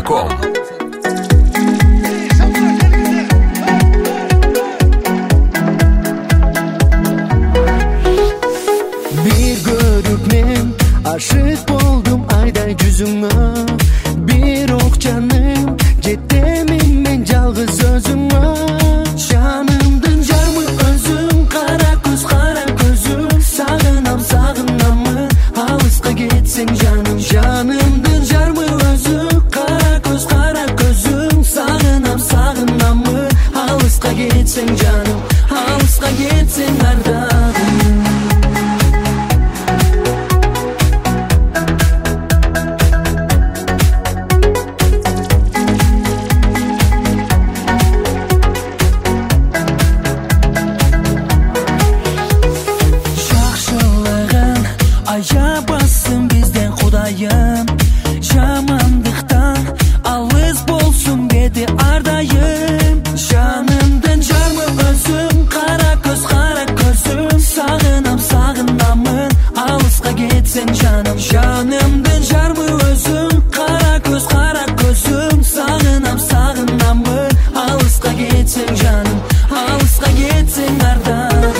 Камузон.ком. Bir görüp men aşık oldum ayday yüzüne. Bir ok canım жетемин men жалгыз özüme. Жанымдын жармы өзүң, кара көзүм. Сагынам сагынаммы, алыска кетсең жаным. Жанымдын жармы өзүң, кара көзүм. Сагынам сагынаммы, алыска кетсең жаным. Алыска кетсең ардагым. Ayabasın bizden Kudayım, жамандыктан алыс болсун беди ардайым. Жанымдын жармы өзүң, кара көзүм. Сагынам сагынаммын, алыска кетсең жаным. Жанымдын жармы өзүң, кара көзүм. Сагынам сагынаммын, алыска кетсең жаным. Алыска кетсең ардагым.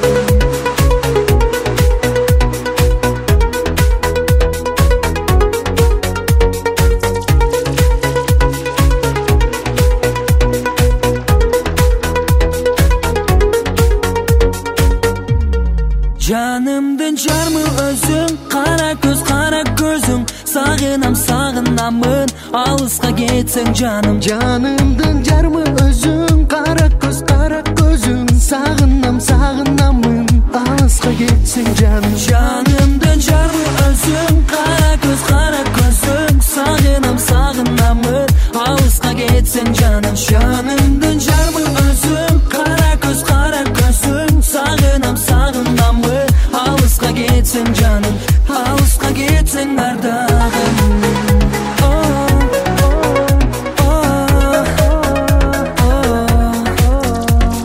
Жанымдын жармы өзүң, кара көзүң. Сагынам сагынаммын, алыска кетсең жаным. Жанымдын жармы өзүң, кара көзүң. Сагынам сагынаммын, алыска кетсең жаным. Жанымдын жармы өзүң, кара көзүң. Сагынам сагынаммын, алыска кетсең жаным. Жанымдын жармы өзүң, кара көзүң. Сагынам сагынаммын, алыска кетсең жаным. Алыска кетсең ардагым.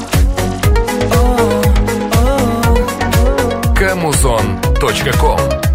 Камузон.ком.